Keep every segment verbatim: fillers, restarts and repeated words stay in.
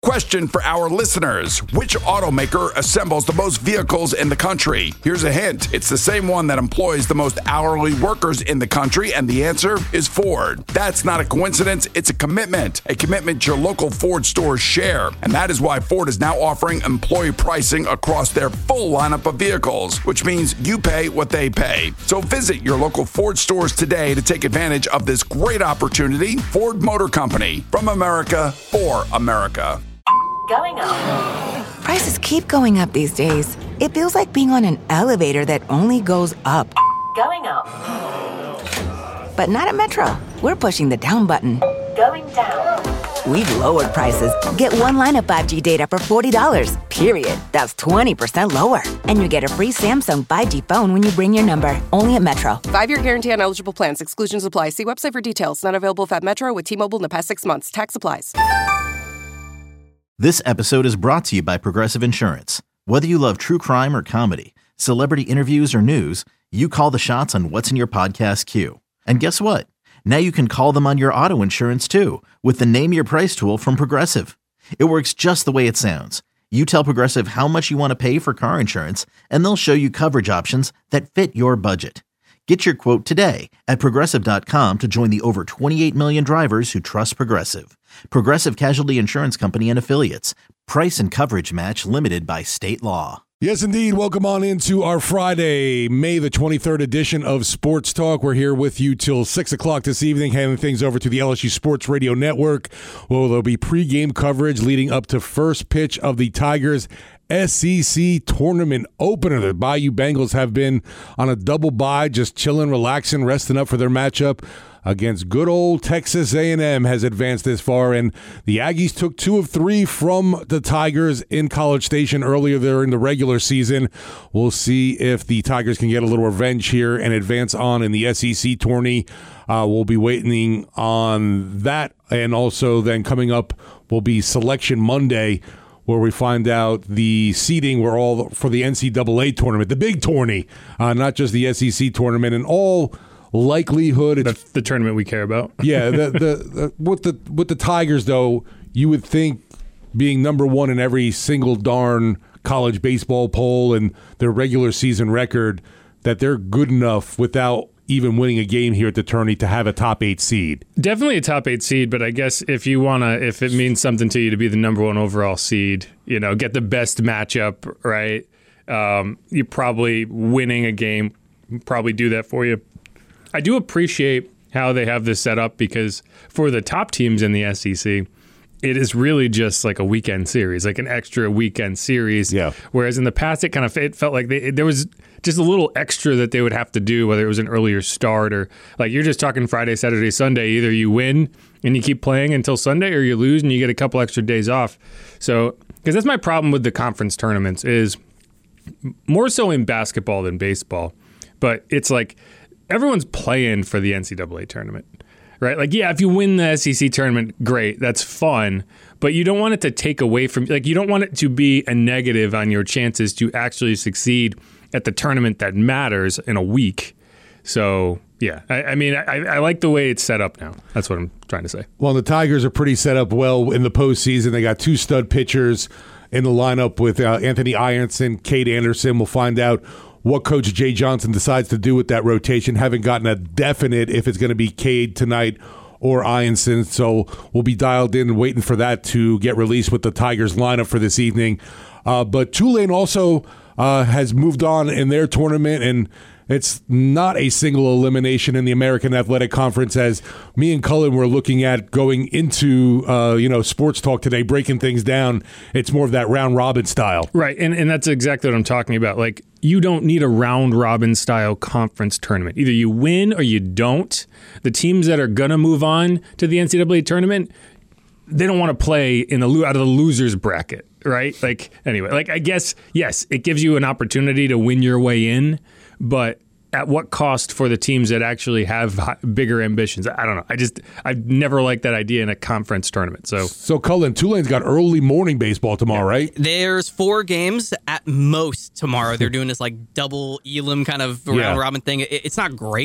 Question for our listeners. Which automaker assembles the most vehicles in the country? Here's a hint. It's the same one that employs the most hourly workers in the country, and the answer is Ford. That's not a coincidence. It's a commitment. A commitment your local Ford stores share. And that is why Ford is now offering employee pricing across their full lineup of vehicles, which means you pay what they pay. So visit your local Ford stores today to take advantage of this great opportunity. Ford Motor Company. From America, for America. Going up. Prices keep going up these days. It feels like being on an elevator that only goes up. Going up. But not at Metro. We're pushing the down button. Going down. We've lowered prices. Get one line of five G data for forty dollars, period. That's twenty percent lower. And you get a free Samsung five G phone when you bring your number. Only at Metro. Five-year guarantee on eligible plans. Exclusions apply. See website for details. Not available if at Metro with T-Mobile in the past six months. Tax applies. This episode is brought to you by Progressive Insurance. Whether you love true crime or comedy, celebrity interviews or news, you call the shots on what's in your podcast queue. And guess what? Now you can call them on your auto insurance too with the Name Your Price tool from Progressive. It works just the way it sounds. You tell Progressive how much you want to pay for car insurance, and they'll show you coverage options that fit your budget. Get your quote today at Progressive dot com to join the over twenty-eight million drivers who trust Progressive. Progressive Casualty Insurance Company and Affiliates. Price and coverage match limited by state law. Yes, indeed. Welcome on into our Friday, May the twenty-third edition of Sports Talk. We're here with you till six o'clock this evening, handing things over to the L S U Sports Radio Network. Well, there'll be pregame coverage leading up to first pitch of the Tigers S E C tournament opener. The Bayou Bengals have been on a double bye, just chilling, relaxing, resting up for their matchup against good old Texas A and M, has advanced this far, and the Aggies took two of three from the Tigers in College Station earlier there in the regular season. We'll see if the Tigers can get a little revenge here and advance on in the S E C tourney. Uh, we'll be waiting on that, and also then coming up will be Selection Monday, where we find out the seeding were all for the N C double A tournament, the big tourney, uh, not just the S E C tournament, and all likelihood it's the, the tournament we care about. yeah, the, the, the with the with the Tigers though, you would think being number one in every single darn college baseball poll and their regular season record, that they're good enough without even winning a game here at the tourney to have a top eight seed. Definitely a top eight seed, but I guess if you wanna, if it means something to you to be the number one overall seed, you know, get the best matchup, right? Um, you probably winning a game probably do that for you. I do appreciate how they have this set up, because for the top teams in the S E C, it is really just like a weekend series, like an extra weekend series. Yeah. Whereas in the past, it kind of it felt like they, there was just a little extra that they would have to do, whether it was an earlier start or like you're just talking Friday, Saturday, Sunday. Either you win and you keep playing until Sunday, or you lose and you get a couple extra days off. So, because that's my problem with the conference tournaments, is more so in basketball than baseball, but it's like everyone's playing for the N C double A tournament, right? Like, yeah, if you win the S E C tournament, great, that's fun, but you don't want it to take away from, like, you don't want it to be a negative on your chances to actually succeed at the tournament that matters in a week. So, yeah, I, I mean, I, I like the way it's set up now. That's what I'm trying to say. Well, the Tigers are pretty set up well in the postseason. They got two stud pitchers in the lineup with uh, Anthony Ironson, Cade Anderson. We'll find out what Coach Jay Johnson decides to do with that rotation. Haven't gotten a definite if it's going to be Cade tonight or Ironson, so we'll be dialed in and waiting for that to get released with the Tigers lineup for this evening. Uh, but Tulane also uh, has moved on in their tournament, and it's not a single elimination in the American Athletic Conference, as me and Cullen were looking at going into uh, you know Sports Talk today, breaking things down. It's more of that round robin style, right? And and that's exactly what I'm talking about. Like, you don't need a round robin style conference tournament. Either you win or you don't. The teams that are gonna move on to the N C double A tournament, they don't want to play in the out of the losers bracket, right? Like, anyway, like I guess yes, it gives you an opportunity to win your way in, but at what cost for the teams that actually have bigger ambitions? I don't know. I just, I've never liked that idea in a conference tournament. So, so Cullen, Tulane's got early morning baseball tomorrow, yeah. right? There's four games at most tomorrow. They're doing this like double Elam kind of round yeah. robin thing. It's not great.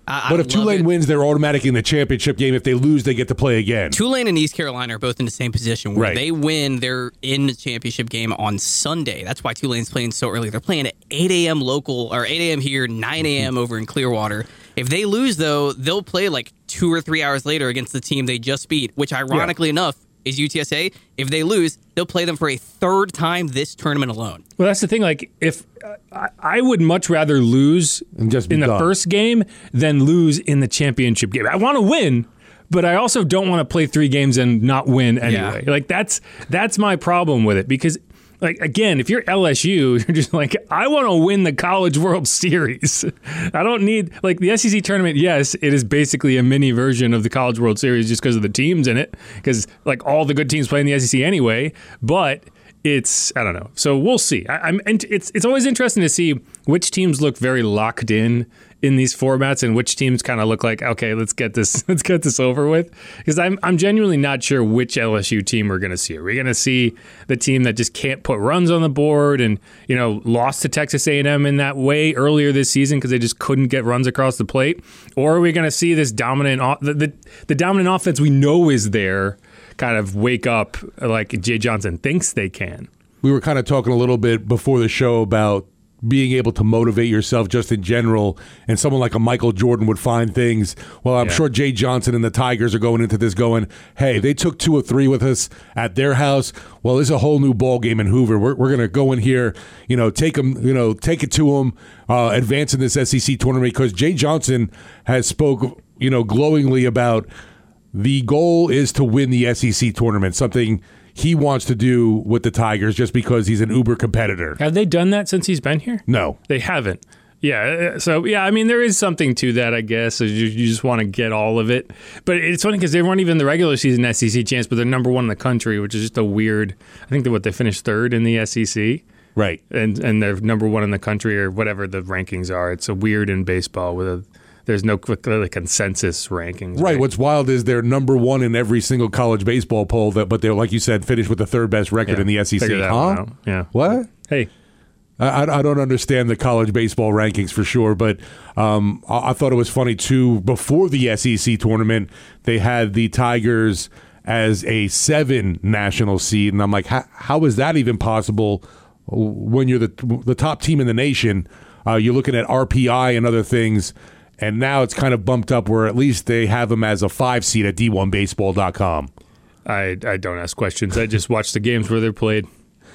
I, but I if Tulane it. wins, they're automatic in the championship game. If they lose, they get to play again. Tulane and East Carolina are both in the same position. Where right. they win, they're in the championship game on Sunday. That's why Tulane's playing so early. They're playing at eight a.m. local, or eight a.m. here, nine a.m. over in Clearwater. If they lose, though, they'll play like two or three hours later against the team they just beat, which ironically yeah. enough is U T S A. If they lose, they'll play them for a third time this tournament alone. Well, that's the thing. Like, if uh, I would much rather lose and just in the done. first game than lose in the championship game. I want to win, but I also don't want to play three games and not win anyway. Yeah. Like, that's that's my problem with it because. Like, again, if you're L S U, you're just like, I want to win the College World Series. I don't need, like, the S E C tournament, yes, it is basically a mini version of the College World Series just because of the teams in it, because, like, all the good teams play in the S E C anyway, but it's, I don't know. So we'll see. I, I'm. It's it's always interesting to see which teams look very locked in in these formats and which teams kind of look like, okay, let's get this let's get this over with. Because I'm I'm genuinely not sure which L S U team we're going to see. Are we going to see the team that just can't put runs on the board and, you know, lost to Texas A and M in that way earlier this season because they just couldn't get runs across the plate? Or are we going to see this dominant the, the the dominant offense we know is there kind of wake up like Jay Johnson thinks they can? We were kind of talking a little bit before the show about being able to motivate yourself just in general, and someone like a Michael Jordan would find things. Well, I'm yeah. sure Jay Johnson and the Tigers are going into this going, hey, they took two or three with us at their house. Well, this is a whole new ball game in Hoover. We're, we're going to go in here, you know, take them, you know, take it to them, uh, advance in this S E C tournament, because Jay Johnson has spoke, you know, glowingly about the goal is to win the S E C tournament, something he wants to do with the Tigers just because he's an uber competitor. Have they done that since he's been here? No. They haven't. Yeah. So, yeah, I mean, there is something to that, I guess. You, you just want to get all of it. But it's funny because they weren't even the regular season S E C champs, but they're number one in the country, which is just a weird. I think that what they finished third in the S E C. Right. And and they're number one in the country or whatever the rankings are. It's a weird in baseball with a. There's no like, consensus rankings. Right. right. What's wild is they're number one in every single college baseball poll, that, but they're, like you said, finished with the third best record yeah. in the S E C. Figure that huh? one out. Yeah. What? Hey. I, I don't understand the college baseball rankings for sure, but um, I, I thought it was funny, too. Before the S E C tournament, they had the Tigers as a seven national seed, and I'm like, how is that even possible when you're the, the top team in the nation? Uh, you're looking at R P I and other things. And now it's kind of bumped up where at least they have them as a five seed at D one baseball dot com. I, I don't ask questions. I just watch the games where they're played.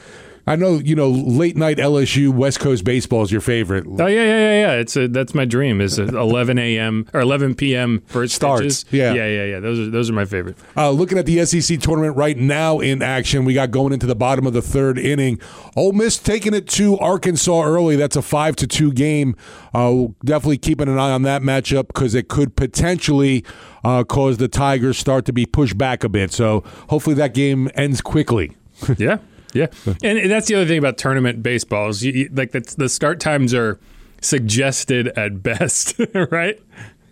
I know, you know, late night L S U West Coast baseball is your favorite. Oh yeah, yeah, yeah, yeah. It's a, that's my dream. Is eleven a.m. or eleven p.m. first starts. Pitches. Yeah, yeah, yeah, yeah. Those are those are my favorite. Uh, looking at the S E C tournament right now in action, we got going into the bottom of the third inning. Ole Miss taking it to Arkansas early. That's a five to two game. Uh, definitely keeping an eye on that matchup because it could potentially uh, cause the Tigers start to be pushed back a bit. So hopefully that game ends quickly. yeah. Yeah, and that's the other thing about tournament baseball is you, you, like the, the start times are suggested at best, right?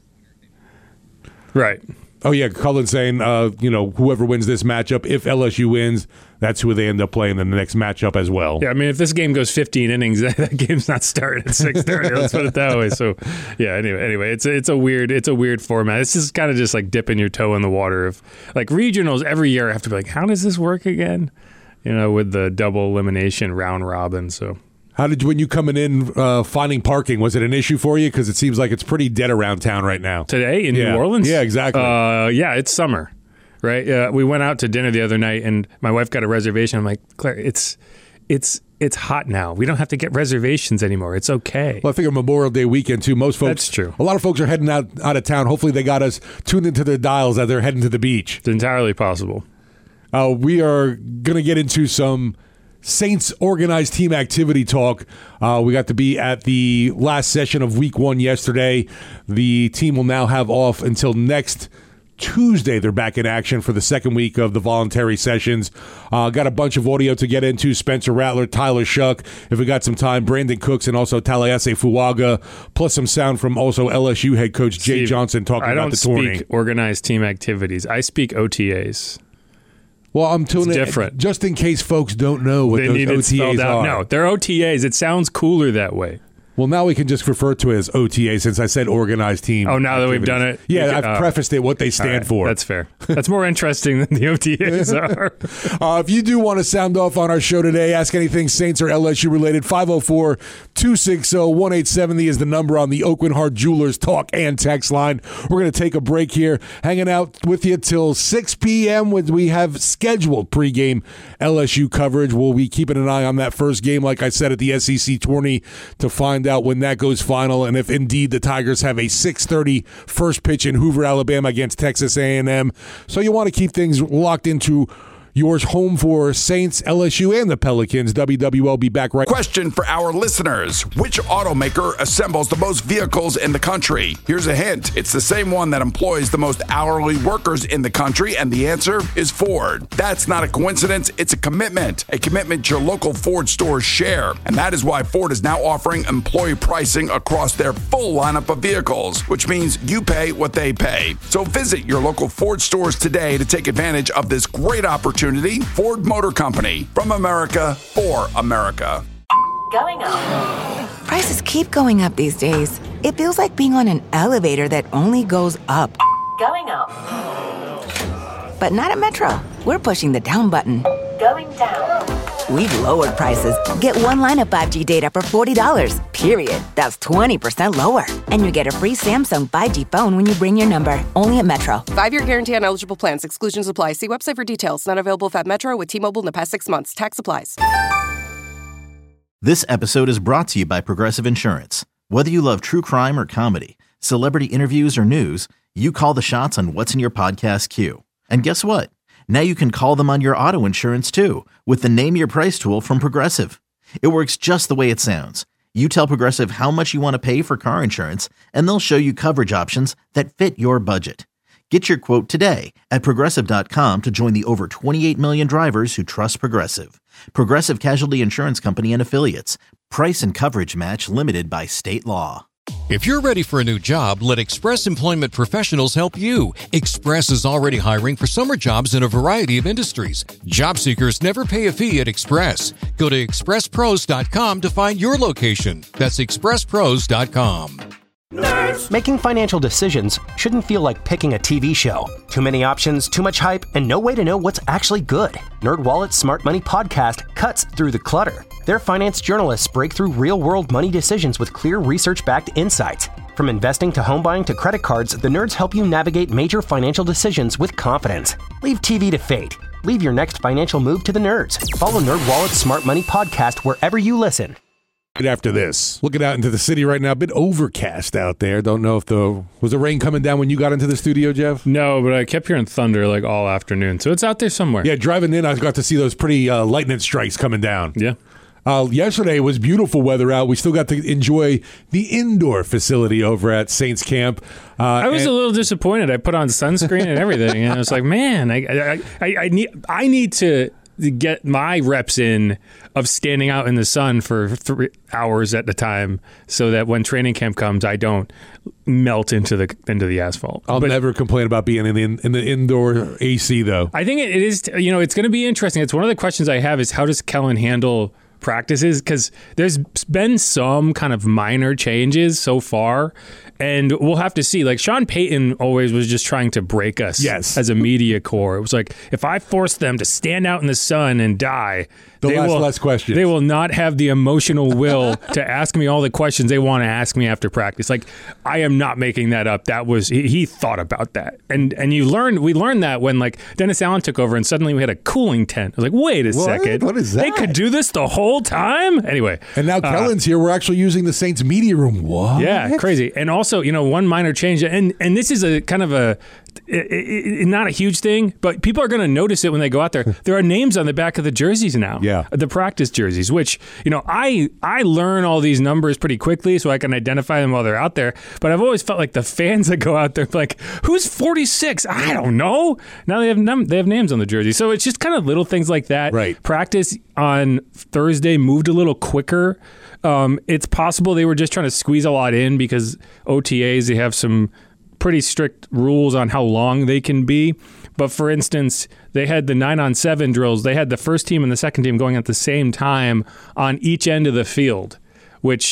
Right. Oh, yeah, Cullen's saying, uh, you know, whoever wins this matchup, if L S U wins, that's who they end up playing in the next matchup as well. Yeah, I mean, if this game goes fifteen innings, that game's not starting at six thirty. Let's put it that way. So, yeah, anyway, anyway, it's a, it's a weird it's a weird format. It's just kind of just like dipping your toe in the water of like regionals every year. I have to be like, how does this work again? You know, with the double elimination round robin. So, how did you, when you coming in uh, finding parking, was it an issue for you? Because it seems like it's pretty dead around town right now. Today in yeah. New Orleans? Yeah, exactly. Uh, yeah, it's summer, right? Uh, we went out to dinner the other night, and my wife got a reservation. I'm like, Claire, it's it's it's hot now. We don't have to get reservations anymore. It's okay. Well, I figure Memorial Day weekend too. Most folks, that's true. A lot of folks are heading out out of town. Hopefully, they got us tuned into their dials as they're heading to the beach. It's entirely possible. Uh, we are going to get into some Saints organized team activity talk. Uh, we got to be at the last session of week one yesterday. The team will now have off until next Tuesday. They're back in action for the second week of the voluntary sessions. Uh, got a bunch of audio to get into. Spencer Rattler, Tyler Shuck, if we got some time, Brandon Cooks, and also Talayase Fuaga, plus some sound from also L S U head coach Jay Steve, Johnson talking I about the tourney. I don't speak organized team activities. I speak O T As. Well, I'm tuning it's different. Just in case folks don't know what they those need O T As it spelled out. are. No, they're O T As. It sounds cooler that way. Well, now we can just refer to it as O T A since I said organized team. Oh, now that we've done it? Yeah, can, I've uh, prefaced it, what they stand right, for. That's fair. That's more interesting than the O T As are. uh, if you do want to sound off on our show today, ask anything Saints or L S U related, five oh four, two six oh, one eight seven oh is the number on the Oakland Heart Jewelers talk and text line. We're going to take a break here, hanging out with you till six p.m. when we have scheduled pregame L S U coverage. We'll be keeping an eye on that first game, like I said, at the S E C tourney to find out when that goes final and if indeed the Tigers have a six thirty first pitch in Hoover, Alabama against Texas A and M. So you want to keep things locked into yours home for Saints, L S U, and the Pelicans. W W L be back right. Question for our listeners. Which automaker assembles the most vehicles in the country? Here's a hint. It's the same one that employs the most hourly workers in the country, and the answer is Ford. That's not a coincidence. It's a commitment. A commitment your local Ford stores share. And that is why Ford is now offering employee pricing across their full lineup of vehicles, which means you pay what they pay. So visit your local Ford stores today to take advantage of this great opportunity. Ford Motor Company, from America, for America. Going up. Prices keep going up these days. It feels like being on an elevator that only goes up. Going up. But not at Metro. We're pushing the down button. Going down. We've lowered prices. Get one line of five G data for forty dollars, period. That's twenty percent lower. And you get a free Samsung five G phone when you bring your number. Only at Metro. Five-year guarantee on eligible plans. Exclusions apply. See website for details. Not available at Metro with T-Mobile in the past six months. Tax applies. This episode is brought to you by Progressive Insurance. Whether you love true crime or comedy, celebrity interviews or news, you call the shots on what's in your podcast queue. And guess what? Now you can call them on your auto insurance too with the Name Your Price tool from Progressive. It works just the way it sounds. You tell Progressive how much you want to pay for car insurance, and they'll show you coverage options that fit your budget. Get your quote today at Progressive dot com to join the over twenty-eight million drivers who trust Progressive. Progressive Casualty Insurance Company and Affiliates. Price and coverage match limited by state law. If you're ready for a new job, let Express Employment Professionals help you. Express is already hiring for summer jobs in a variety of industries. Job seekers never pay a fee at Express. Go to express pros dot com to find your location. That's express pros dot com. Nerds. Making financial decisions shouldn't feel like picking a T V show. Too many options, too much hype, and no way to know what's actually good. NerdWallet's Smart Money podcast cuts through the clutter. Their finance journalists break through real-world money decisions with clear research-backed insights. From investing to home buying to credit cards, the nerds help you navigate major financial decisions with confidence. Leave T V to fate. Leave your next financial move to the nerds. Follow NerdWallet's Smart Money podcast wherever you listen. After this, looking out into the city right now, a bit overcast out there. Don't know if the was the rain coming down when you got into the studio, Jeff? No, but I kept hearing thunder like all afternoon, so it's out there somewhere. Yeah, driving in, I got to see those pretty uh, lightning strikes coming down. Yeah. Uh, yesterday was beautiful weather out. We still got to enjoy the indoor facility over at Saints Camp. Uh, I was and- a little disappointed. I put on sunscreen and everything, and I was like, man, I, I, I, I need I need to get my reps in of standing out in the sun for three hours at a time so that when training camp comes, I don't melt into the into the asphalt. I'll but never complain about being in the, in the indoor A C, though. I think it is, you know, it's going to be interesting. It's one of the questions I have is how does Kellen handle practices? Because there's been some kind of minor changes so far, and we'll have to see. Like Sean Payton always was just trying to break us yes. as a media corps. It was like, if I force them to stand out in the sun and die, the they last, will, last question. They will not have the emotional will to ask me all the questions they want to ask me after practice. Like, I am not making that up. That was he, he thought about that, and and you learned we learned that when like Dennis Allen took over, and suddenly we had a cooling tent. I was like, wait a what? second, what is that? They could do this the whole time. Anyway, and now Kellen's uh, here. We're actually using the Saints media room. What? Yeah, crazy. And also, you know, one minor change, and and this is a kind of a it, it, not a huge thing, but people are going to notice it when they go out there. There are names on the back of the jerseys now. Yeah, the practice jerseys, which, you know, I I learn all these numbers pretty quickly so I can identify them while they're out there. But I've always felt like the fans that go out there like, who's forty-six? I don't know. Now they have num- they have names on the jersey, so it's just kind of little things like that. Right. Practice on Thursday moved a little quicker. Um, it's possible they were just trying to squeeze a lot in because O T As, they have some pretty strict rules on how long they can be. But for instance, they had the nine on seven drills. They had the first team and the second team going at the same time on each end of the field, which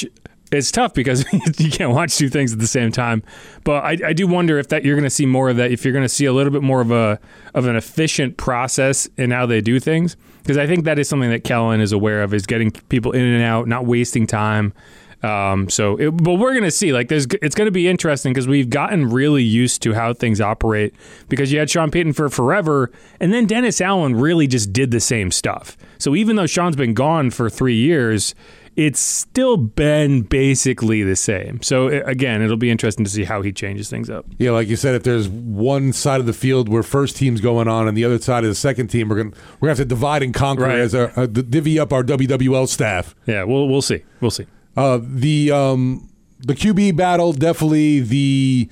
It's tough because you can't watch two things at the same time. But I, I do wonder if that you're going to see more of that, if you're going to see a little bit more of a of an efficient process in how they do things. Because I think that is something that Kellen is aware of, is getting people in and out, not wasting time. Um, so, it, but we're going to see. Like, there's, it's going to be interesting because we've gotten really used to how things operate. Because you had Sean Payton for forever, and then Dennis Allen really just did the same stuff. So even though Sean's been gone for three years, it's still been basically the same. So, again, it'll be interesting to see how he changes things up. Yeah, like you said, if there's one side of the field where first team's going on and the other side of the second team, we're going we're going to have to divide and conquer Right. as a, uh, divvy up our W W L staff. Yeah, we'll we'll see. We'll see. Uh, the um, the Q B battle, definitely the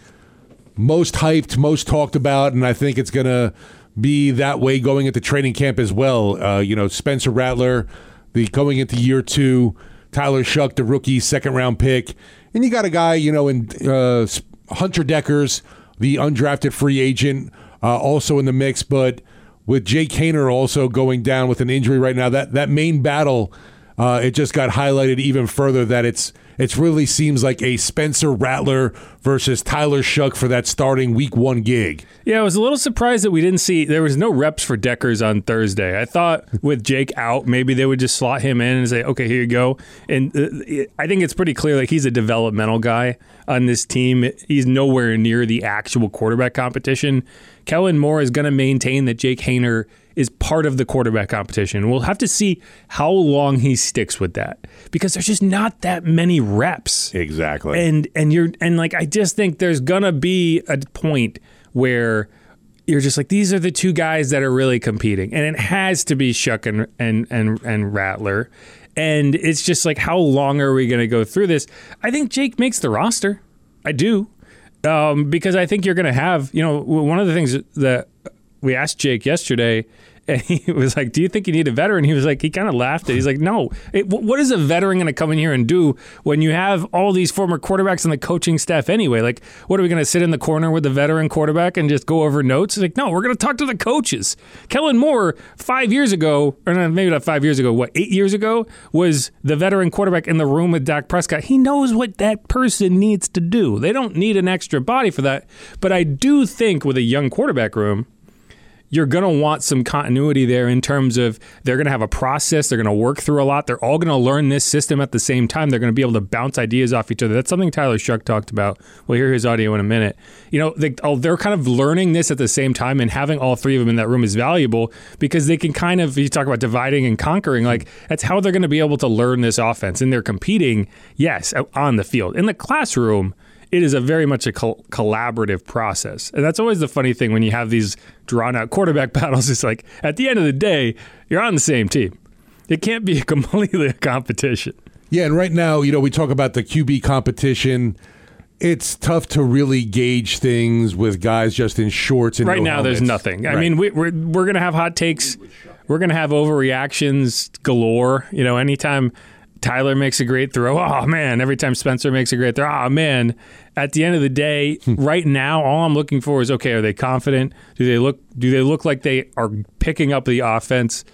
most hyped, most talked about, and I think it's going to be that way going into training camp as well. Uh, you know, Spencer Rattler, the going into year two, Tyler Shuck, the rookie second round pick, and you got a guy, you know, in uh, Hunter Deckers, the undrafted free agent, uh, also in the mix. But with Jake Haener also going down with an injury right now, that that main battle, uh, it just got highlighted even further that it's it really seems like a Spencer Rattler versus Tyler Shuck for that starting week one gig. Yeah, I was a little surprised that we didn't see, there was no reps for Deckers on Thursday. I thought with Jake out, maybe they would just slot him in and say, okay, here you go. And uh, I think it's pretty clear that he's a developmental guy on this team. He's nowhere near the actual quarterback competition. Kellen Moore is going to maintain that Jake Haener is part of the quarterback competition. We'll have to see how long he sticks with that, because there's just not that many reps. Exactly. And and you're and like I just think there's gonna be a point where you're just like, these are the two guys that are really competing, and it has to be Shuck and and and, and Rattler. And it's just like, how long are we gonna go through this? I think Jake makes the roster. I do. Um, because I think you're gonna have, you know, one of the things that we asked Jake yesterday, and he was like, do you think you need a veteran? He was like, he kind of laughed at it. He's like, no. It, what is a veteran going to come in here and do when you have all these former quarterbacks on the coaching staff anyway? Like, what are we going to sit in the corner with the veteran quarterback and just go over notes? He's like, no, we're going to talk to the coaches. Kellen Moore, five years ago, or maybe not five years ago, what, eight years ago, was the veteran quarterback in the room with Dak Prescott. He knows what that person needs to do. They don't need an extra body for that. But I do think with a young quarterback room, you're going to want some continuity there in terms of they're going to have a process. They're going to work through a lot. They're all going to learn this system at the same time. They're going to be able to bounce ideas off each other. That's something Tyler Shuck talked about. We'll hear his audio in a minute. You know, they, they're kind of learning this at the same time, and having all three of them in that room is valuable because they can kind of, you talk about dividing and conquering, like that's how they're going to be able to learn this offense. And they're competing, yes, on the field. In the classroom, it is a very much a col- collaborative process. And that's always the funny thing when you have these drawn-out quarterback battles. It's like, at the end of the day, you're on the same team. It can't be completely a competition. Yeah, and right now, you know, we talk about the Q B competition. It's tough to really gauge things with guys just in shorts and right no now, helmets. there's nothing. I Right. mean, we, we're we're going to have hot takes. We're going to have overreactions galore. You know, anytime Tyler makes a great throw, oh, man. Every time Spencer makes a great throw, oh, man. At the end of the day, right now, all I'm looking for is, okay, are they confident? Do they look Do they look like they are picking up the offense?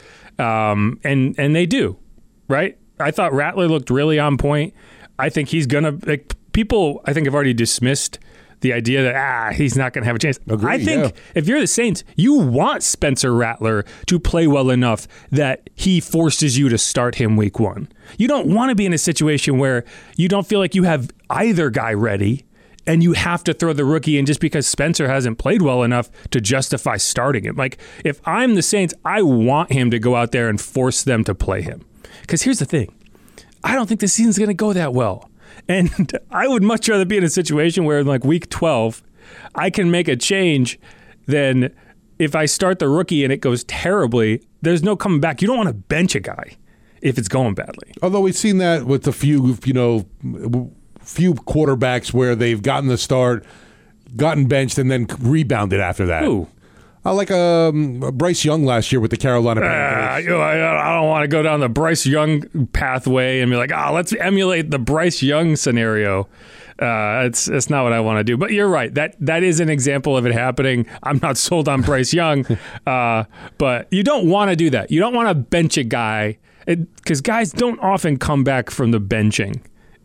Um, and and they do, right? I thought Rattler looked really on point. I think he's going to like, – people, I think, have already dismissed the idea that, ah, he's not going to have a chance. Agreed, I think yeah. if you're the Saints, you want Spencer Rattler to play well enough that he forces you to start him week one. You don't want to be in a situation where you don't feel like you have either guy ready and you have to throw the rookie in just because Spencer hasn't played well enough to justify starting him. Like, if I'm the Saints, I want him to go out there and force them to play him. Because here's the thing. I don't think the season's going to go that well. And I would much rather be in a situation where in like week twelve, I can make a change than if I start the rookie and it goes terribly, there's no coming back. You don't want to bench a guy if it's going badly. Although we've seen that with a few, you know, few quarterbacks where they've gotten the start, gotten benched, and then rebounded after that. Ooh. I like um, Bryce Young last year with the Carolina Panthers. Uh, you know, I, I don't want to go down the Bryce Young pathway and be like, oh, let's emulate the Bryce Young scenario. Uh, it's it's not what I want to do. But you're right. That that is an example of it happening. I'm not sold on Bryce Young. Uh, but you don't want to do that. You don't want to bench a guy because guys don't often come back from the benching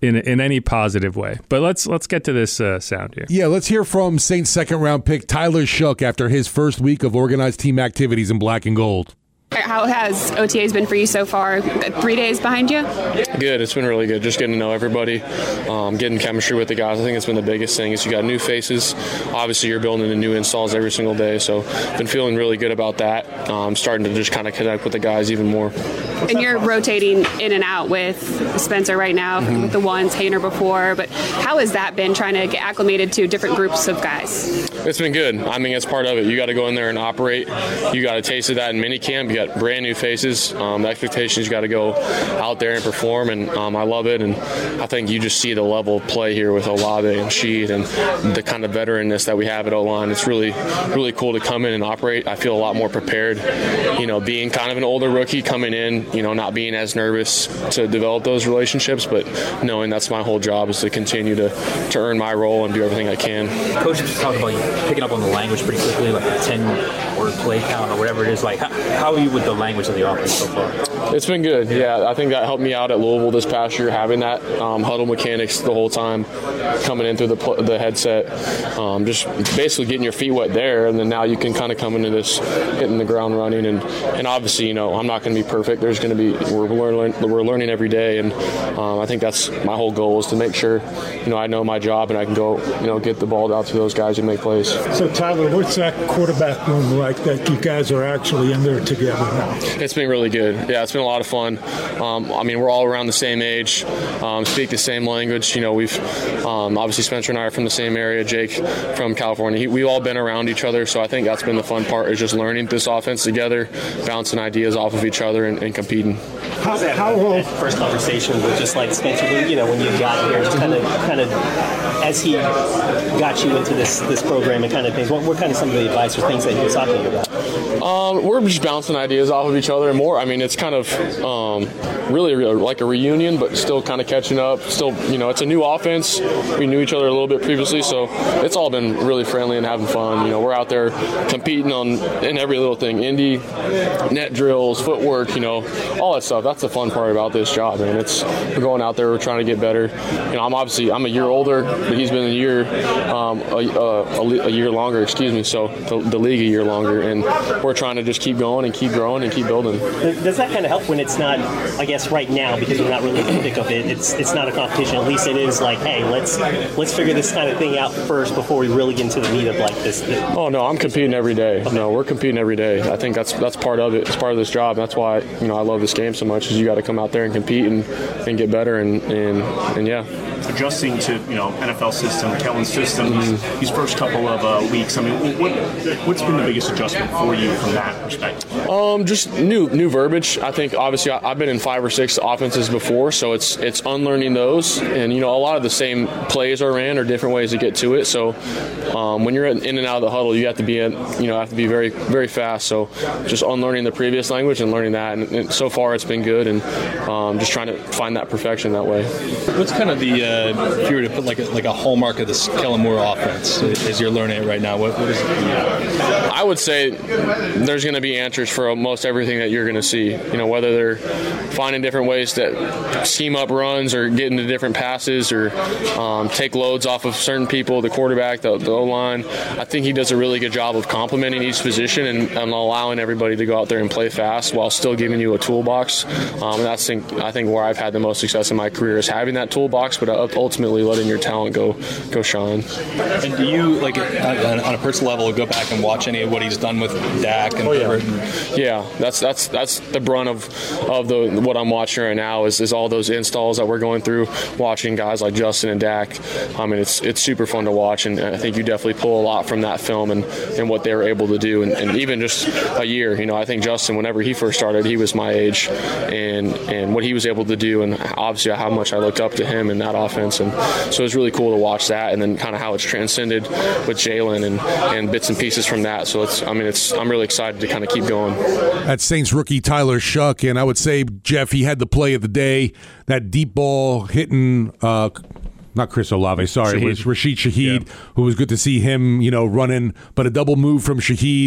in in any positive way. But let's let's get to this uh, sound here. Yeah, let's hear from Saints second round pick Tyler Shough after his first week of organized team activities in black and gold. How has O T As been for you so far? Three days behind you? Good. It's been really good. Just getting to know everybody, um, getting chemistry with the guys. I think it's been the biggest thing is you got new faces. Obviously, you're building the new installs every single day. So been feeling really good about that. Um, starting to just kind of connect with the guys even more. And you're rotating in and out with Spencer right now, mm-hmm. with the ones, Haener before. But how has that been trying to get acclimated to different groups of guys? It's been good. I mean, it's part of it. You got to go in there and operate. You got a taste of that in minicamp. You got brand new faces. Um, the expectations, you got to go out there and perform, and um, I love it. And I think you just see the level of play here with Olave and Sheed and the kind of veteranness that we have at O-line. It's really, really cool to come in and operate. I feel a lot more prepared, you know, being kind of an older rookie coming in, you know, not being as nervous to develop those relationships, but knowing that's my whole job is to continue to, to earn my role and do everything I can. Coach just talked about you picking up on the language pretty quickly, like a ten-word play count or whatever it is. Like, how, how are you with the language of the offense so far? It's been good. Yeah, I think that helped me out at Louisville this past year, having that um, huddle mechanics the whole time, coming in through the pl- the headset, um, just basically getting your feet wet there, and then now you can kind of come into this hitting the ground running. And, and obviously, you know, I'm not going to be perfect. There's going to be we're learning we're learning every day, and um, I think that's my whole goal is to make sure, you know, I know my job and I can go, you know, get the ball out to those guys and make plays. So Tyler, what's that quarterback room like that you guys are actually in there together now? It's been really good. Yeah, it's been a lot of fun. Um, I mean, we're all around the same age, um, speak the same language. You know, we've um, obviously Spencer and I are from the same area. Jake from California. He, we've all been around each other, so I think that's been the fun part is just learning this offense together, bouncing ideas off of each other, and, and competing. How's that, how that first conversation with just like Spencer? You know, when you got here, just kind of, kind of, as he got you into this this program and kind of things. What were kind of some of the advice or things that he was talking about? Um, we're just bouncing ideas off of each other and more. I mean, it's kind of um, really, really like a reunion, but still kind of catching up. Still, you know, it's a new offense. We knew each other a little bit previously, so it's all been really friendly and having fun. You know, we're out there competing on in every little thing, Indy, net drills, footwork, you know, all that stuff. That's the fun part about this job, man. It's we're going out there, we're trying to get better. You know, I'm obviously I'm a year older, but he's been a year, um, a, a, a year longer, excuse me. So the, the league a year longer, and we're trying to just keep going and keep growing and keep building. Does that kind of help when it's not, I guess, right now because we're not really in the thick of it? It's it's not a competition. At least it is like, hey, let's let's figure this kind of thing out first before we really get into the meat of like this. Oh no, I'm competing every day. Okay. No, we're competing every day. I think that's that's part of it. It's part of this job. That's why you know I love this game so much. Is you got to come out there and compete and, and get better and, and and yeah. Adjusting to you know N F L system, Kellen's system, mm-hmm. these first couple of uh, weeks. I mean, what what's been the biggest adjustment for you from that perspective? Um, just new new verbiage. I think obviously I, I've been in five or six offenses before, so it's it's unlearning those, and you know a lot of the same plays are ran or different ways to get to it. So um, when you're in and out of the huddle, you have to be in, you know have to be very very fast. So just unlearning the previous language and learning that, and, and so far it's been good, and um, just trying to find that perfection that way. What's kind of the uh, if you were to put like a, like a hallmark of this Kellen Moore offense as you're learning it right now, what, what is it? I would say there's going to be answers for almost everything that you're going to see. You know, whether they're finding different ways to scheme up runs or get into different passes or um, take loads off of certain people, the quarterback, the, the O-line. I think he does a really good job of complementing each position and, and allowing everybody to go out there and play fast while still giving you a toolbox. Um, and that's think, I think where I've had the most success in my career is having that toolbox, but ultimately letting your talent go go shine. And do you, like, on a personal level, go back and watch any of what he's done with Dak and oh, yeah. yeah, that's that's that's the brunt of of the what I'm watching right now is, is all those installs that we're going through, watching guys like Justin and Dak. I mean, it's it's super fun to watch, and I think you definitely pull a lot from that film and, and what they were able to do, and, and even just a year. You know, I think Justin, whenever he first started, he was my age, and and what he was able to do, and obviously how much I looked up to him in that offense, and so it was really cool to watch that, and then kind of how it's transcended with Jalen and, and bits and pieces from that. So it's, I mean, it's I'm really excited to kind of keep going. That's Saints rookie Tyler Shough, and I would say, Jeff, he had the play of the day, that deep ball hitting uh, not Chris Olave, sorry, Shaheed. It was Rashid Shaheed, yeah. who was good to see him, you know, running, but a double move from Shaheed.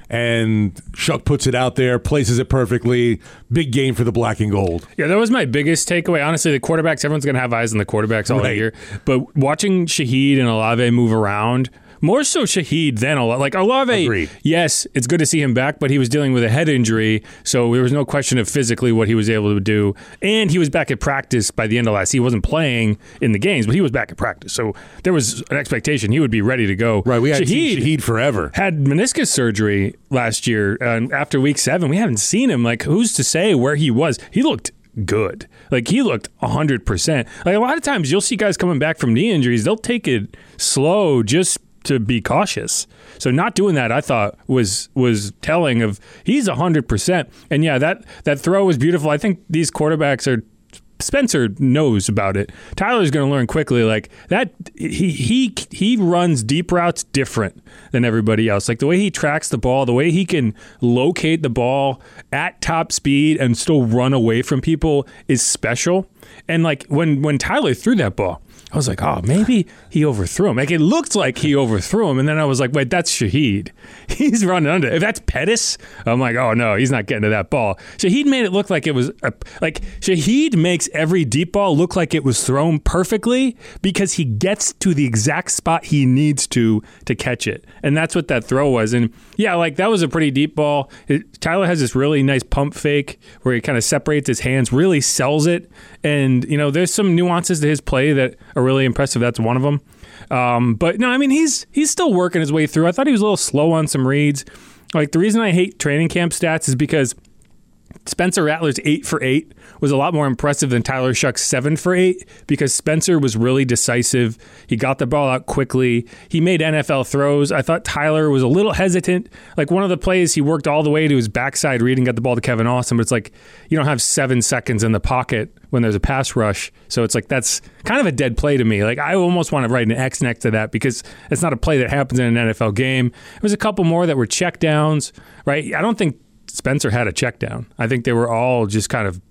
and Shuck puts it out there, places it perfectly. Big game for the black and gold. Yeah, that was my biggest takeaway. Honestly, the quarterbacks, everyone's going to have eyes on the quarterbacks all Right. year. But watching Shaheed and Olave move around, more so Shaheed than Olave. Like Olave, Agreed. yes, it's good to see him back, but he was dealing with a head injury, so there was no question of physically what he was able to do. And he was back at practice by the end of last. He wasn't playing in the games, but he was back at practice. So there was an expectation he would be ready to go. Right, we had Shaheed, Shaheed forever. Had meniscus surgery last year, and after week seven, we haven't seen him. Like, who's to say where he was? He looked good. Like, he looked one hundred percent. Like, a lot of times you'll see guys coming back from knee injuries, they'll take it slow just to be cautious. So not doing that, I thought, was was telling of he's one hundred percent. And yeah, that, that throw was beautiful. I think these quarterbacks are, Spencer knows about it. Tyler's going to learn quickly. Like that, he he he runs deep routes different than everybody else. Like the way he tracks the ball, the way he can locate the ball at top speed and still run away from people is special. And like when when Tyler threw that ball, I was like, oh, maybe he overthrew him. Like, it looked like he overthrew him. And then I was like, wait, that's Shaheed. He's running under. If that's Pettis, I'm like, oh, no, he's not getting to that ball. Shaheed made it look like it was, a, like, Shaheed makes every deep ball look like it was thrown perfectly because he gets to the exact spot he needs to to catch it. And that's what that throw was. And, yeah, like, that was a pretty deep ball. It, Tyler has this really nice pump fake where he kind of separates his hands, really sells it. And, you know, there's some nuances to his play that are really impressive. That's one of them. Um, but no, I mean, he's he's still working his way through. I thought he was a little slow on some reads. Like, the reason I hate training camp stats is because Spencer Rattler's eight for eight was a lot more impressive than Tyler Shuck's seven for eight because Spencer was really decisive. He got the ball out quickly. He made N F L throws. I thought Tyler was a little hesitant. Like one of the plays, he worked all the way to his backside read and got the ball to Kevin Austin, but it's like you don't have seven seconds in the pocket when there's a pass rush. So it's like that's kind of a dead play to me. Like I almost want to write an X next to that because it's not a play that happens in an N F L game. There was a couple more that were check downs, right? I don't think Spencer had a check down. I think they were all just kind of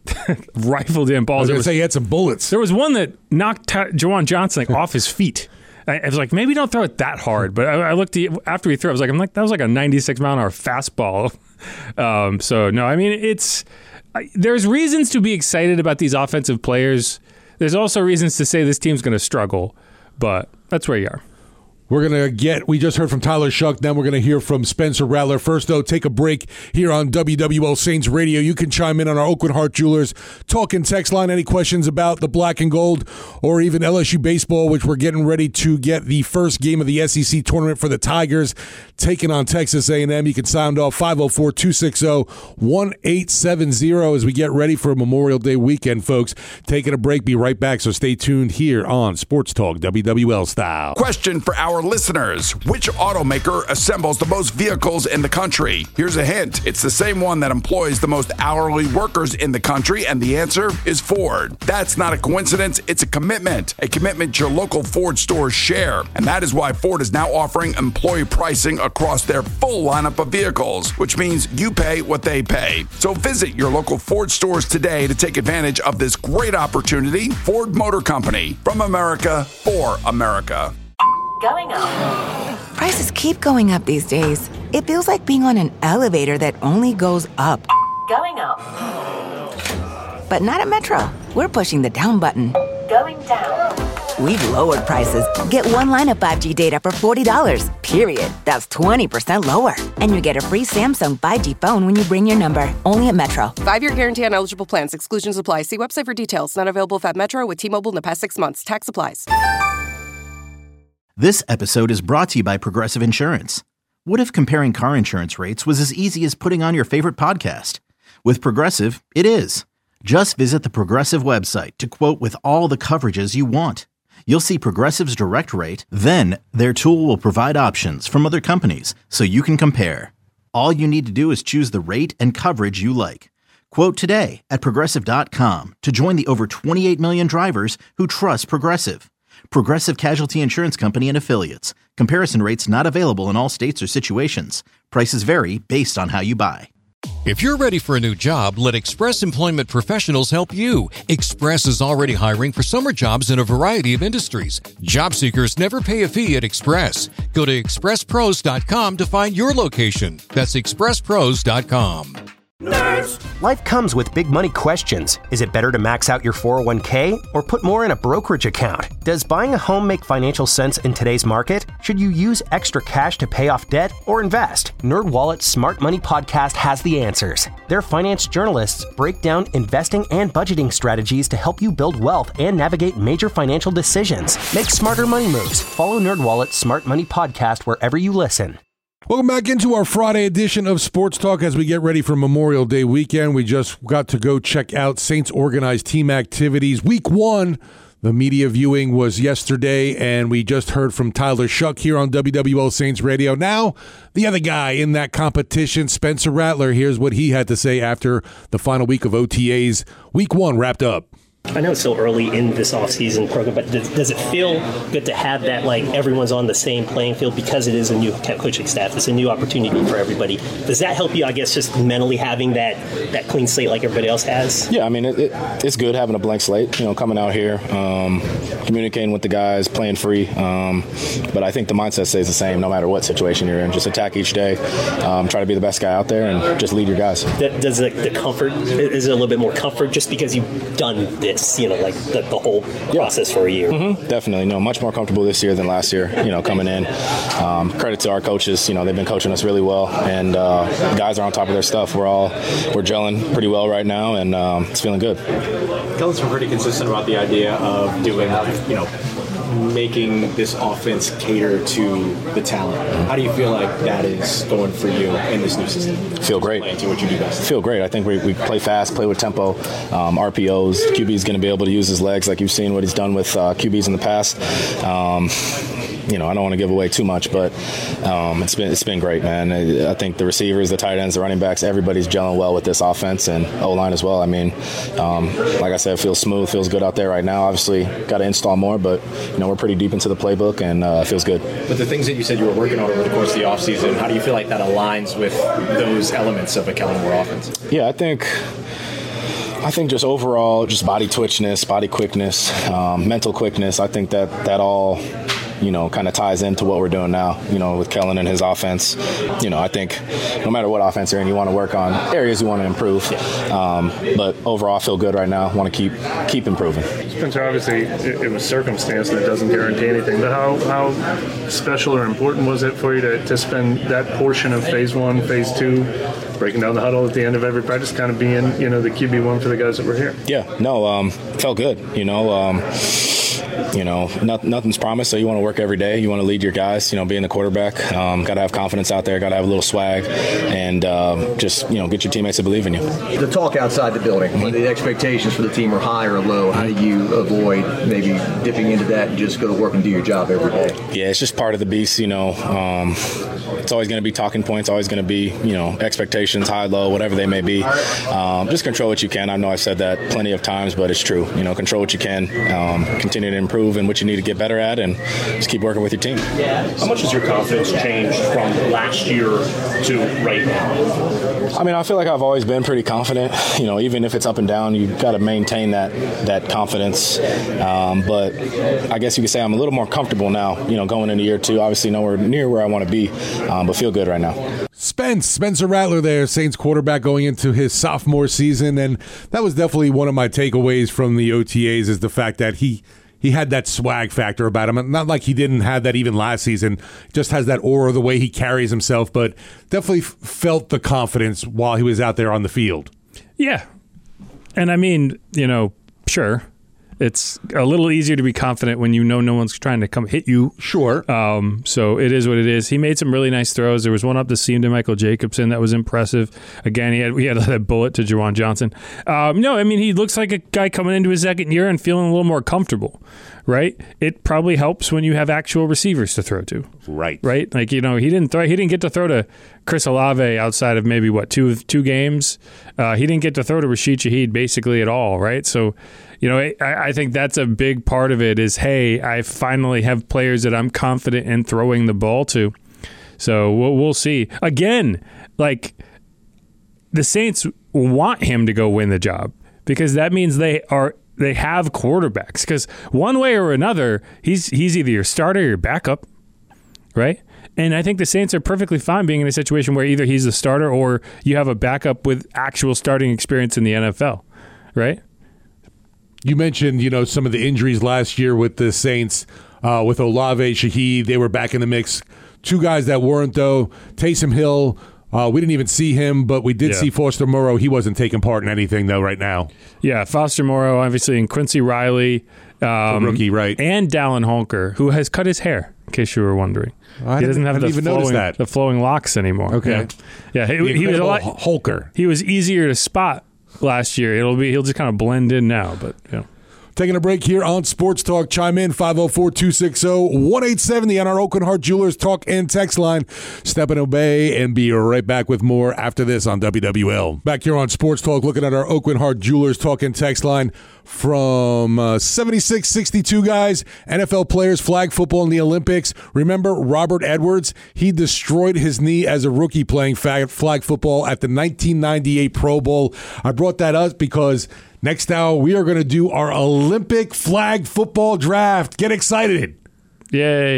rifled in balls. I was going to say he had some bullets. There was one that knocked Ty- Jawan Johnson like off his feet. I, I was like, maybe don't throw it that hard. But I, I looked at, after he threw, I was like, I'm like, that was like a ninety-six mile an hour fastball. Um, so no, I mean, it's I, there's reasons to be excited about these offensive players. There's also reasons to say this team's going to struggle, but that's where you are. We're going to get, we just heard from Tyler Shuck, then we're going to hear from Spencer Rattler. First, though, take a break here on W W L Saints Radio. You can chime in on our Oakland Heart Jewelers talk and text line. Any questions about the black and gold or even L S U baseball, which we're getting ready to get the first game of the S E C tournament for the Tigers, taking on Texas A and M. You can sound off five oh four, two six oh, one eight seven oh as we get ready for Memorial Day weekend, folks. Taking a break, be right back, so stay tuned here on Sports Talk W W L Style. Question for our listeners. Which automaker assembles the most vehicles in the country? Here's a hint. It's the same one that employs the most hourly workers in the country, and the answer is Ford. That's not a coincidence. It's a commitment. A commitment your local Ford stores share. And that is why Ford is now offering employee pricing across their full lineup of vehicles, which means you pay what they pay. So visit your local Ford stores today to take advantage of this great opportunity. Ford Motor Company. From America, for America. Going up. Prices keep going up these days. It feels like being on an elevator that only goes up. Going up. But not at Metro. We're pushing the down button. Going down. We've lowered prices. Get one line of five G data for forty dollars, period. That's twenty percent lower. And you get a free Samsung five G phone when you bring your number. Only at Metro. Five-year guarantee on eligible plans. Exclusions apply. See website for details. Not available at Metro with T-Mobile in the past six months. Tax applies. This episode is brought to you by Progressive Insurance. What if comparing car insurance rates was as easy as putting on your favorite podcast? With Progressive, it is. Just visit the Progressive website to quote with all the coverages you want. You'll see Progressive's direct rate, then their tool will provide options from other companies so you can compare. All you need to do is choose the rate and coverage you like. Quote today at Progressive dot com to join the over twenty-eight million drivers who trust Progressive. Progressive Casualty Insurance Company and Affiliates. Comparison rates not available in all states or situations. Prices vary based on how you buy. If you're ready for a new job, let Express Employment Professionals help you. Express is already hiring for summer jobs in a variety of industries. Job seekers never pay a fee at Express. Go to express pros dot com to find your location. That's express pros dot com. Nerds. Life comes with big money questions. Is it better to max out your four oh one k or put more in a brokerage account? Does buying a home make financial sense in today's market? Should you use extra cash to pay off debt or invest? NerdWallet's Smart Money Podcast has the answers. Their finance journalists break down investing and budgeting strategies to help you build wealth and navigate major financial decisions. Make smarter money moves. Follow NerdWallet's Smart Money Podcast wherever you listen. Welcome back into our Friday edition of Sports Talk as we get ready for Memorial Day weekend. We just got to go check out Saints organized team activities. Week one, the media viewing was yesterday, and we just heard from Tyler Shuck here on W W L Saints Radio. Now, the other guy in that competition, Spencer Rattler. Here's what he had to say after the final week of O T As. Week one wrapped up. I know it's still early in this off-season program, but does, does it feel good to have that, like, everyone's on the same playing field because it is a new coaching staff? It's a new opportunity for everybody. Does that help you, I guess, just mentally having that, that clean slate like everybody else has? Yeah, I mean, it, it, it's good having a blank slate, you know, coming out here, um, communicating with the guys, playing free. Um, but I think the mindset stays the same no matter what situation you're in. Just attack each day, um, try to be the best guy out there, and just lead your guys. Does the, the comfort, is it a little bit more comfort just because you've done this? You know, like the, the whole process for a year. Mm-hmm. Definitely. No, much more comfortable this year than last year, you know, coming in. Um, credit to our coaches. You know, they've been coaching us really well, and uh, guys are on top of their stuff. We're all, we're gelling pretty well right now, and um, it's feeling good. Kellen's been pretty consistent about the idea of doing, you know, making this offense cater to the talent. How do you feel like that is going for you in this new system? Feel great. To what you do best. Feel great. I think we, we play fast, play with tempo, um, R P Os. Q B is going to be able to use his legs like you've seen what he's done with uh, Q Bs in the past. Um, you know, I don't want to give away too much, but um, it's been it's been great, man. I, I think the receivers, the tight ends, the running backs, everybody's gelling well with this offense, and O-line as well. I mean, um, like I said, it feels smooth, feels good out there right now. Obviously, got to install more, but you know, we're pretty deep into the playbook, and uh, it feels good. But the things that you said you were working on over the course of the offseason, how do you feel like that aligns with those elements of a Kellen Moore offense? Yeah, I think. I think just overall, just body twitchness, body quickness, um, mental quickness. I think that that all, you know, kind of ties into what we're doing now, you know, with Kellen and his offense. You know, I think no matter what offense you're in, you want to work on areas you want to improve. Um, but overall, I feel good right now. Want to keep keep improving. Spencer, obviously, it, it was circumstance and it doesn't guarantee anything. But how, how special or important was it for you to, to spend that portion of phase one, phase two, breaking down the huddle at the end of every practice, kind of being, you know, the Q B one for the guys that were here? Yeah, no, um, felt good. You know, um, you know, not, nothing's promised, so you want to work every day. You want to lead your guys, you know, being the quarterback. Um, got to have confidence out there, got to have a little swag, and um, just, you know, get your teammates to believe in you. The talk outside the building, when the expectations for the team are high or low, how do you avoid maybe dipping into that and just go to work and do your job every day? Yeah, it's just part of the beast, you know. Um, it's always going to be talking points, always going to be, you know, expectations, high, low, whatever they may be. Um, just control what you can. I know I've said that plenty of times, but it's true. You know, control what you can, um, continue to improve in what you need to get better at, and just keep working with your team. How much has your confidence changed from last year to right now? I mean, I feel like I've always been pretty confident. You know, even if it's up and down, you've got to maintain that that confidence. Um, but I guess you could say I'm a little more comfortable now, you know, going into year two. Obviously nowhere near where I want to be, um, but feel good right now. Spence, Spencer Rattler there, Saints quarterback going into his sophomore season, and that was definitely one of my takeaways from the O T As is the fact that he He had that swag factor about him. Not like he didn't have that even last season. Just has that aura, the way he carries himself, but definitely f- felt the confidence while he was out there on the field. Yeah. And I mean, you know, sure, it's a little easier to be confident when you know no one's trying to come hit you. Sure. Um, so it is what it is. He made some really nice throws. There was one up the seam to Michael Jacobson that was impressive. Again, he had we had that bullet to Juwan Johnson. Um, no, I mean, he looks like a guy coming into his second year and feeling a little more comfortable, right? It probably helps when you have actual receivers to throw to. Right. Right? Like, you know, he didn't throw, he didn't get to throw to Chris Olave outside of maybe, what, two two games? Uh, he didn't get to throw to Rashid Shaheed basically at all, right? So, you know, I, I think that's a big part of it is, hey, I finally have players that I'm confident in throwing the ball to. So we'll, we'll see. Again, like, the Saints want him to go win the job because that means they are they have quarterbacks. Because one way or another, he's he's either your starter or your backup, right? And I think the Saints are perfectly fine being in a situation where either he's the starter or you have a backup with actual starting experience in the N F L, right? You mentioned, you know, some of the injuries last year with the Saints, uh, with Olave, Shaheed, they were back in the mix. Two guys that weren't, though, Taysom Hill, uh, we didn't even see him, but we did Yeah. see Foster Moreau. He wasn't taking part in anything, though, right now. Yeah, Foster Moreau, obviously, and Quincy Riley. Um, The rookie, right. And Dallin Holker, who has cut his hair, in case you were wondering. I he doesn't didn't- have I the didn't even notice flowing, that. the flowing locks anymore. Okay. Yeah, yeah he, The he was a lot. incredible Holker. He was easier to spot last year. It'll be he'll just kind of blend in now, but you know. Taking a break here on Sports Talk. Chime in five oh four, two six oh, one eight seven zero on our Oakland Heart Jewelers talk and text line. Step and obey and be right back with more after this on W W L. Back here on Sports Talk, looking at our Oakland Heart Jewelers talk and text line from uh, seventy-six sixty-two guys, N F L players, flag football in the Olympics. Remember Robert Edwards? He destroyed his knee as a rookie playing flag, flag football at the nineteen ninety-eight Pro Bowl. I brought that up because next hour, we are going to do our Olympic flag football draft. Get excited. Yay.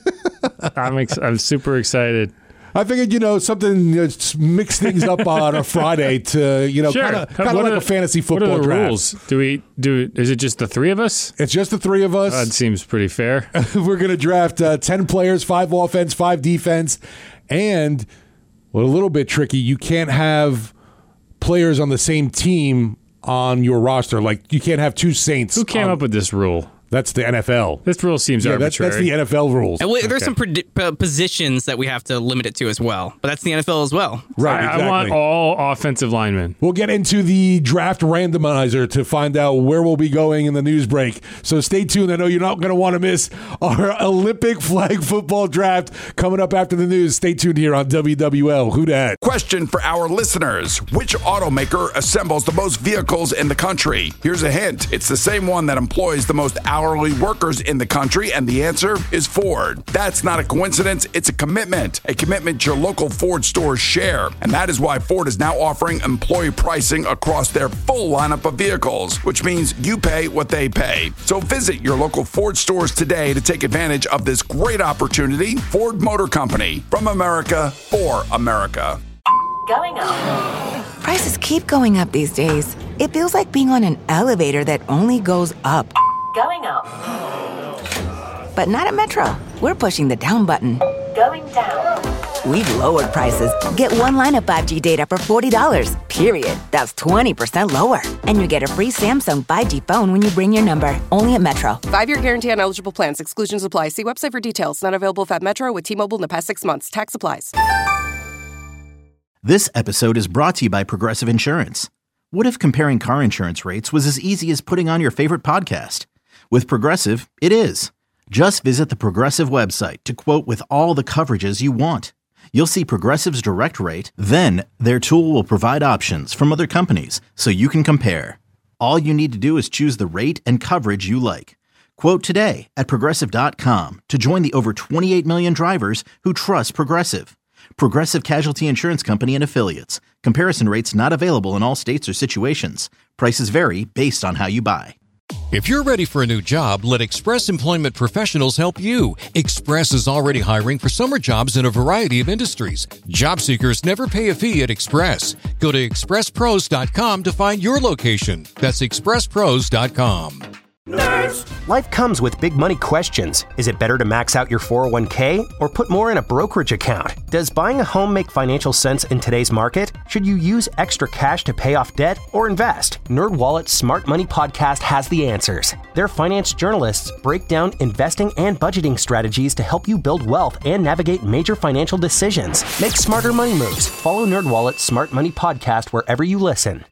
I'm ex- I'm super excited. I figured, you know, something, you know, mix things up on a Friday to, you know, Sure. kind of What kind of are like the- a fantasy What football are the draft. rules? Do we do? Is it just the three of us? It's just the three of us. That seems pretty fair. We're going to draft uh, ten players, five offense, five defense, and well, a little bit tricky. You can't have players on the same team on your roster. Like, you can't have two Saints. Who came on- up with this rule? That's the N F L. This rule seems Yeah, that's, arbitrary. that's the N F L rules. And wait, there's Okay. some predi- uh, positions that we have to limit it to as well, but that's the N F L as well. Right, I, exactly. I want all offensive linemen. We'll get into the draft randomizer to find out where we'll be going in the news break. So stay tuned. I know you're not going to want to miss our Olympic flag football draft coming up after the news. Stay tuned here on W W L. Who dat? Question for our listeners. Which automaker assembles the most vehicles in the country? Here's a hint. It's the same one that employs the most hourly workers in the country, and the answer is Ford. That's not a coincidence. It's a commitment. A commitment your local Ford stores share. And that is why Ford is now offering employee pricing across their full lineup of vehicles, which means you pay what they pay. So visit your local Ford stores today to take advantage of this great opportunity. Ford Motor Company. From America, for America. Going up. Prices keep going up these days. It feels like being on an elevator that only goes up. Going up. But not at Metro. We're pushing the down button. Going down. We've lowered prices. Get one line of five G data for forty dollars, period. That's twenty percent lower. And you get a free Samsung five G phone when you bring your number. Only at Metro. Five-year guarantee on eligible plans. Exclusions apply. See website for details. Not available if at Metro with T-Mobile in the past six months. Tax applies. This episode is brought to you by Progressive Insurance. What if comparing car insurance rates was as easy as putting on your favorite podcast? With Progressive, it is. Just visit the Progressive website to quote with all the coverages you want. You'll see Progressive's direct rate, then their tool will provide options from other companies so you can compare. All you need to do is choose the rate and coverage you like. Quote today at Progressive dot com to join the over twenty-eight million drivers who trust Progressive. Progressive Casualty Insurance Company and Affiliates. Comparison rates not available in all states or situations. Prices vary based on how you buy. If you're ready for a new job, let Express Employment Professionals help you. Express is already hiring for summer jobs in a variety of industries. Job seekers never pay a fee at Express. Go to express pros dot com to find your location. That's express pros dot com. Nerds! Life comes with big money questions. Is it better to max out your four oh one k or put more in a brokerage account? Does buying a home make financial sense in today's market? Should you use extra cash to pay off debt or invest? NerdWallet's Smart Money Podcast has the answers. Their finance journalists break down investing and budgeting strategies to help you build wealth and navigate major financial decisions. Make smarter money moves. Follow NerdWallet's Smart Money Podcast wherever you listen.